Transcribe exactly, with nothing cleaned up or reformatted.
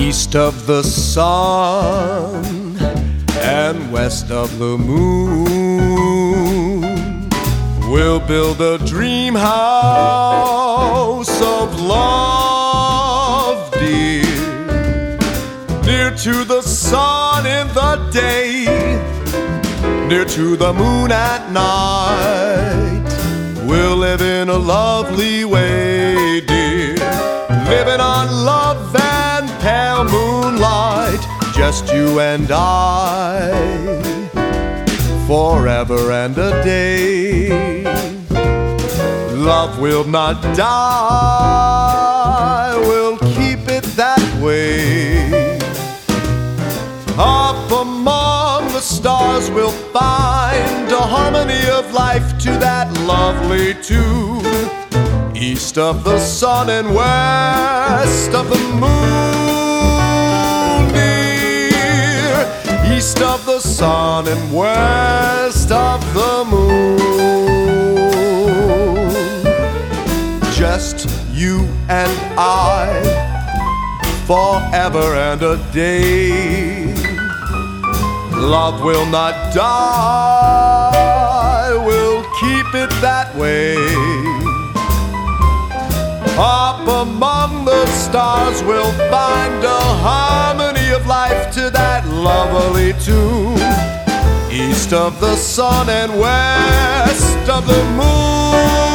East of the sun and west of the moon, we'll build a dream house of love, dear. Near to the sun in the day, near to the moon at night. We'll live in a lovely way, dear, living on love and pale moonlight, just you and I, forever and a day. Love will not die, we'll keep it that way. Up among the stars we'll find a harmony of life to that lovely tune. East of the sun and west of the moon, dear. East of the sun and west of the moon, just you and I, forever and a day. Love will not die, we'll keep it that way. Up among the stars we'll find a harmony of life to that lovely tune. East of the sun and west of the moon.